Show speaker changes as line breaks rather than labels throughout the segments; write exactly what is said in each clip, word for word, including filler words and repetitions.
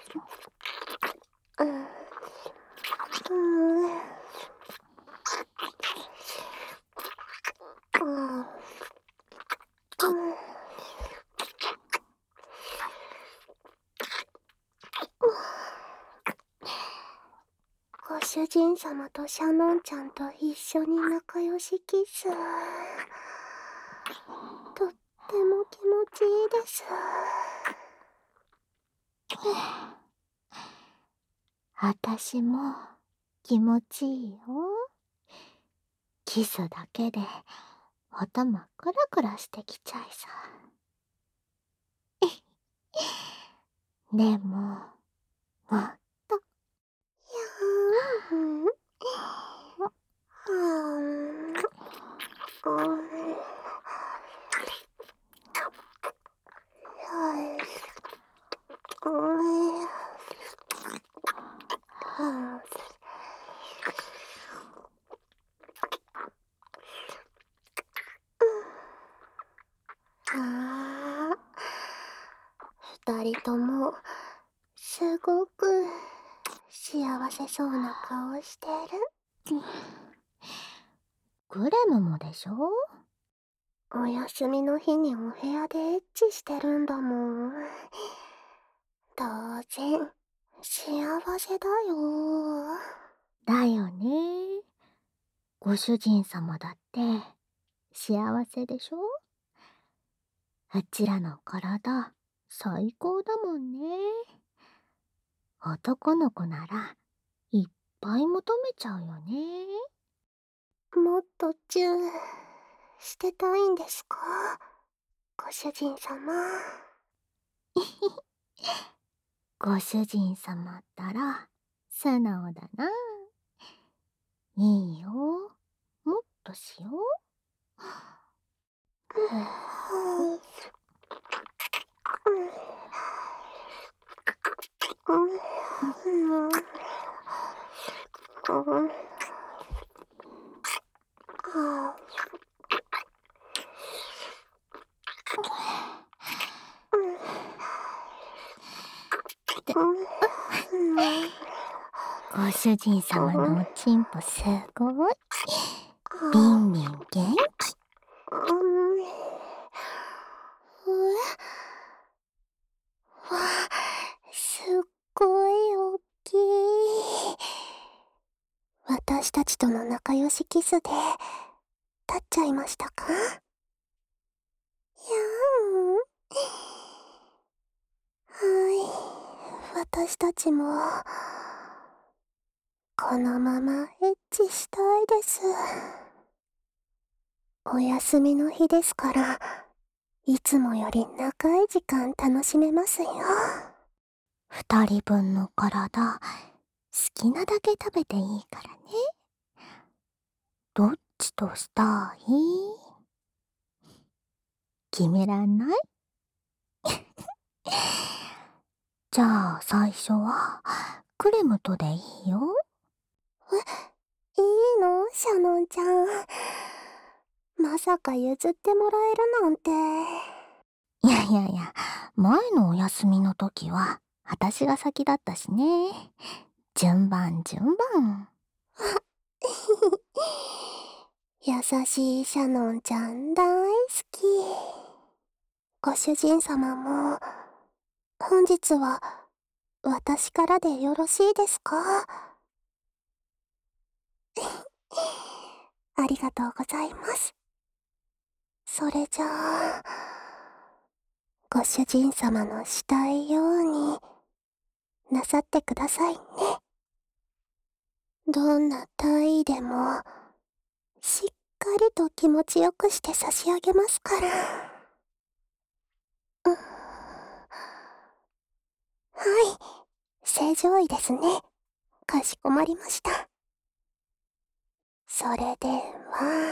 うん。うん。ご主人様とシャノンちゃんと一緒に仲良しキス。とっても気持ちいいです。
あたしも気持ちいいよ。キスだけで頭クラクラしてきちゃいさ。でももっと。
やーん。はーん。ああ、二人ともすごく幸せそうな顔してる。
グレムもでしょ。
お休みの日にお部屋でエッチしてるんだもん。当然幸せだよ。
だよね。ご主人様だって幸せでしょ。あちらの体最高だもんね。男の子ならいっぱい求めちゃうよね。
もっとチューしてたいんですか、ご主人様。
ご主人様ったら素直だな。いいよ、もっとしよう。ご主人様のおちんぽすごい。ビンビン元気。
わあ、すっごいおっきい。私たちとの仲良しキスで立っちゃいましたか？やーん。はい、私たちもこのままエッチしたいです。お休みの日ですから、いつもより長い時間楽しめますよ。
二人分の体好きなだけ食べていいからね。どっちとしたい？決めらんない？じゃあ最初はクレムとでいいよ。
え、いいの？シャノンちゃん。まさか譲ってもらえるなんて。
いやいやいや、前のお休みの時は私が先だったしね。順番順番。
優しいシャノンちゃん大好き。ご主人様も、本日は私からでよろしいですか？ありがとうございます。それじゃあ、ご主人様のしたいようになさってくださいね。どんな体位でも、しっかりと気持ちよくして差し上げますから。うん、はい、正常位ですね。かしこまりました。それでは、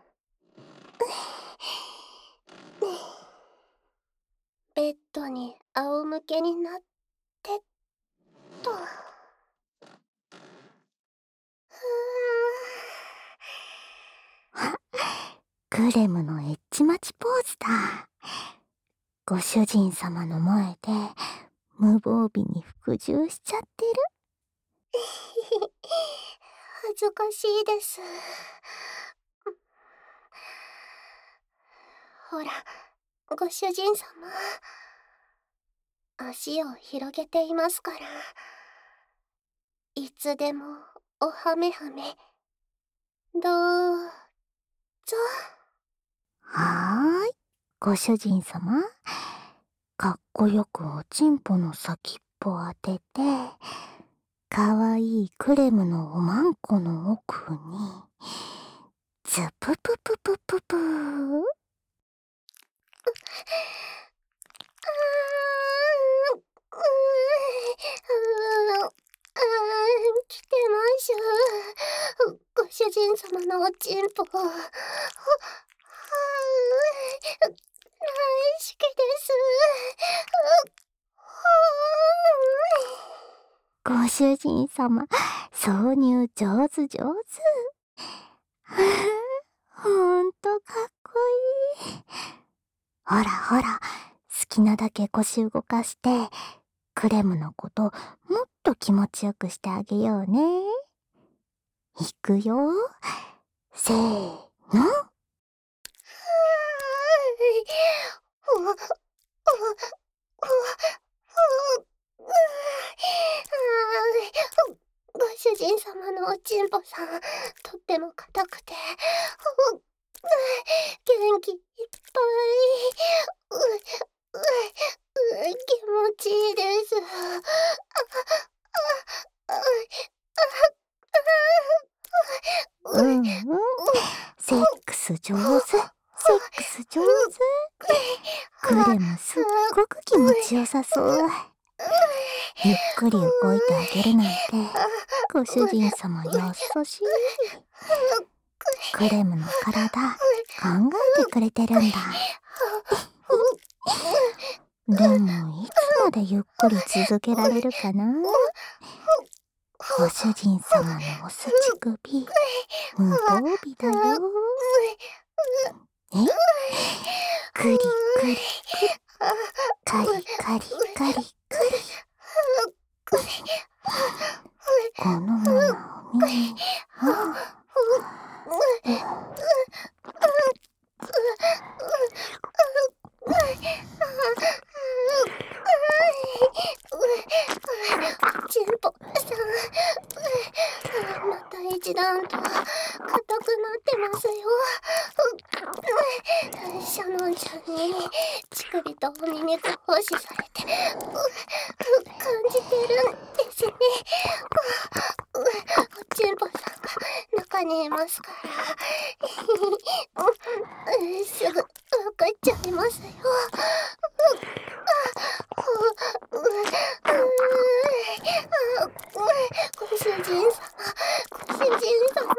ベッドに仰向けになってっと。
グレムのエッチ待ちポーズだ。ご主人様の前で無防備に服従しちゃってる。
恥ずかしいです。ほら、ご主人様。足を広げていますから。いつでもおはめはめ。どうぞ。
はーい、ご主人様。かっこよくおちんぽの先っぽ当てて、かわいいクレムのおまんこの奥に、ズププププププー。
来てます。ご主人様のおちんぽ。大好きです。
ご主人様、挿入上手上手。ほんとかっこいい。ほらほら、好きなだけ腰動かして、クレムのこともっと気持ちよくしてあげようね。いくよ。せーの。
ご主人様のおちんぽさん、とっても硬くて、元気いっぱい。気持ちいいです。
うんうん。セックス上手。セックス上手。クレムすっごく気持ちよさそう。ゆっくり動いてあげるなんて、ご主人様優しい。クレムの体、考えてくれてるんだ。でも、いつまでゆっくり続けられるかな？ご主人様のおすち首、無防備だよ。え？くりくりくり、カリカリカリカリ。このままお耳、あ
ちんぽさん、また一段と硬くなってますよ。シャノンちゃんに乳首とお耳が奉仕されて感じてるんですね。おちんぽさんが中にいますからすぐ分かっちゃいますよ。ご主人様、ご主人様、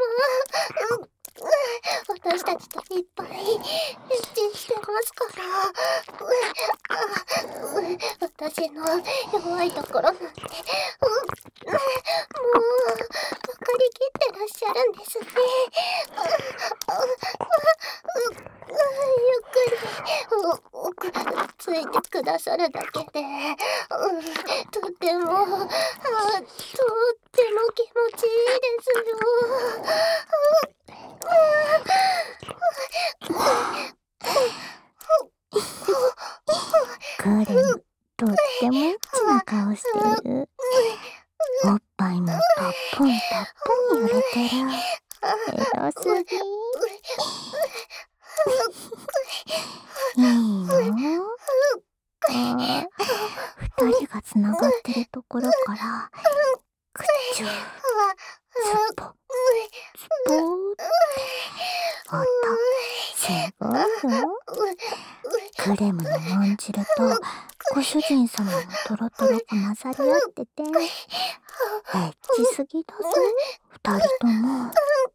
私たちといっぱいエッチしてますから、私の弱いところなんて、もう分かりきってらっしゃるんですね。ゆっくりついてくださるだけで、とても、とっても気持ちいいですよ。
クレム、とってもエッチな顔してる。おっぱいもたっぷんたっぷん揺れてる。エロすぎ。いいの？ああ、二人がつながってるところから、くっちゅー、つっぽ、つっぽーって、音、すごいよ。クレムのまんじると、ご主人様のトロトロが混ざり合ってて、エッチすぎだぞ、二人とも。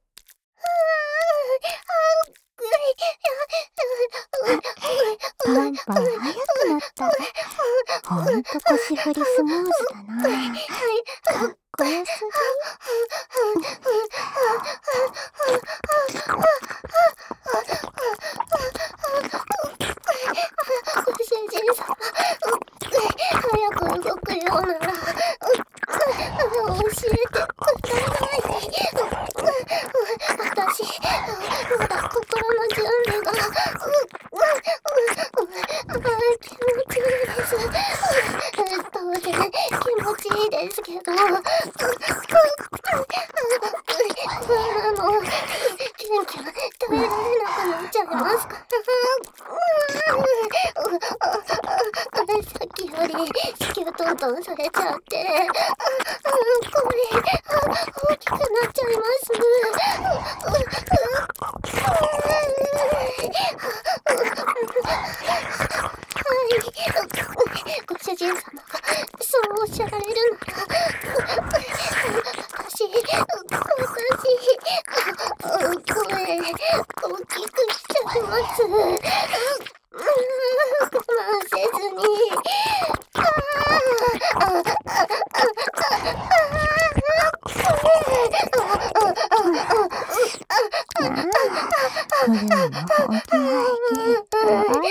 パンパン早くなった。ほんと腰振りスムーズだな。かっこよす
ご主人様、早早く動くようなら、教えてください。私、まだ心の準備が、気持ちいいです。当然、気持ちいいですけど、あの、キュンキュン耐えられなくなっちゃいますから。さっきより子宮トントンされちゃって、声大きくなっちゃいます。はい、ご主人様がそうおっしゃられるなら、私、私、声大きくしちゃいます。我慢せずに。
クレムの本気ないけかわい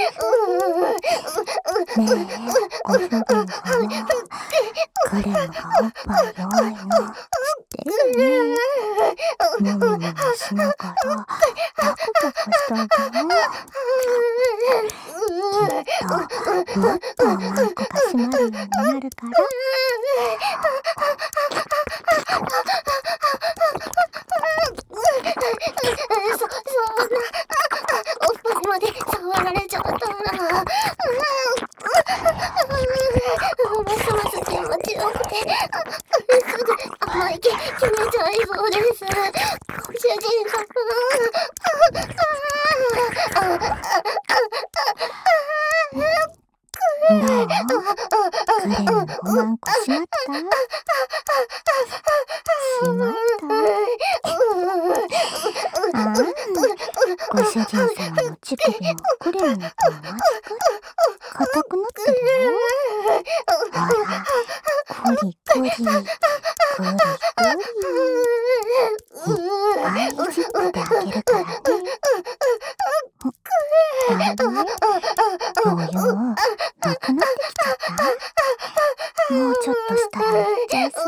そう。ねえ、ご主人様。クレムがおっぱい弱いの知ってるよね。むむむむしながらパクパクしてあげよう。きっともっとおまんこが締まるようになるから。
そ、そんな、おっぱいまで触られちゃったら、ますます気持ちよくて、すぐ甘い気決めちゃいそうです。ご主人様。
どう？クレムのおまんこしまった？しまった？あん、ご主人様の乳首もクレムのと同じくらい硬くなってるよ。ほら、コリコリ、コリコリ。いっぱいいじってあげるからね。あれ？よよ、なくなってきちゃった？もうちょっとしたら行っちゃいそう。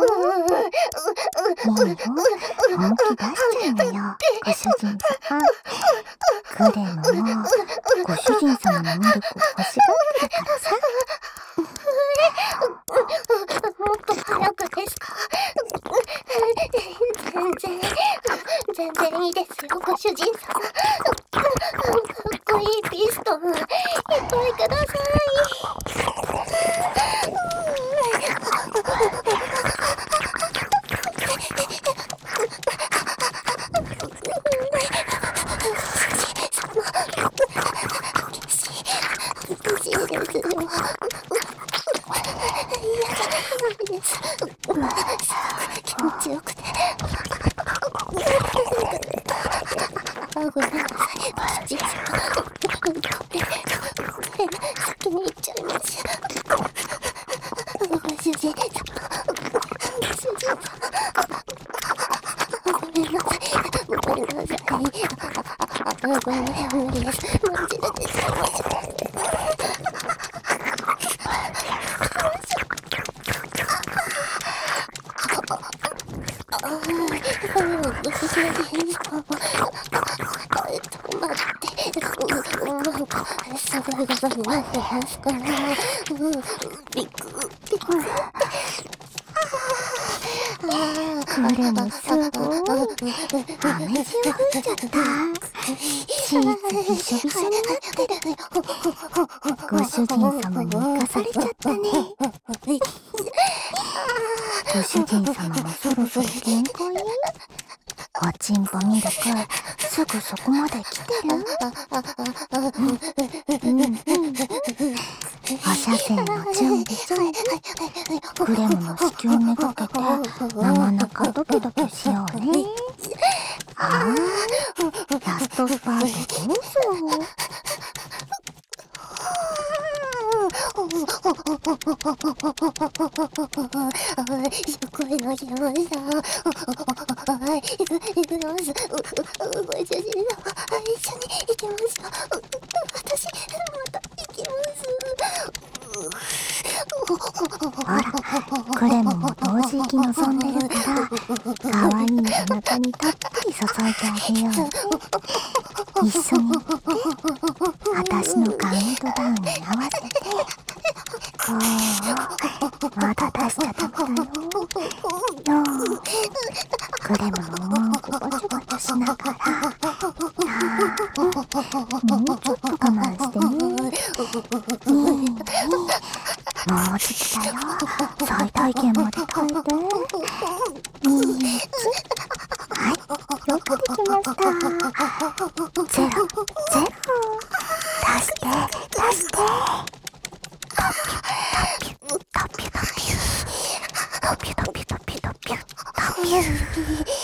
いいよ、本気出しちゃいなよ、ご主人様。クレムもご主人様のミルク欲しがってるからさ。
もっと早くですか？全然、全然いいですよ、ご主人様。かっこいいピストン、いっぱいください。嬉しいですよ。気持ちよくて。ごめんなさい、ご主人様。先に行っちゃいます。ご主人様。ご主人様。ごめんなさい。ごめんなさい。ごめんなさい。無理です。マジで出ちゃいました。ご主人様。えっと、待って。すごいことになってますから。びっくり。びっくり。
クレムすごい。飴塩吹いちゃった。シーツびしょびしょになってる。ご主人様に生かされちゃったね。ご主人様もそろそろ限界？おちんぽミルク、すぐそこまで来てる？うんうんうん。お射線の準備準備。クレムの子宮めがけて、なかなかドキドキしようね。はーい、ラストスパートどうぞ。
声がしました。はい、行く、行きます。ご主人様、一緒に行きましょう。私、また行きます。
ほら、クレムも同時息望んでるから、かわいいお腹にたっぷり注いであげようね。一緒に言って、あたしのカウントダウンに合わせて。おー、まだ出しちゃダメだよ。よー、クレムのおまんこバチャバチャしながら、もうちょっと我慢してね。にーにー、もうちょっとだよ。最大限まで耐えて。にーつ、はい、よくできました。ゼロ、ゼロ、出して、出して。タピュ、タピュ、タピュ、タピュ、タピュ、タピュ、タピュ、タピュ、タピュ。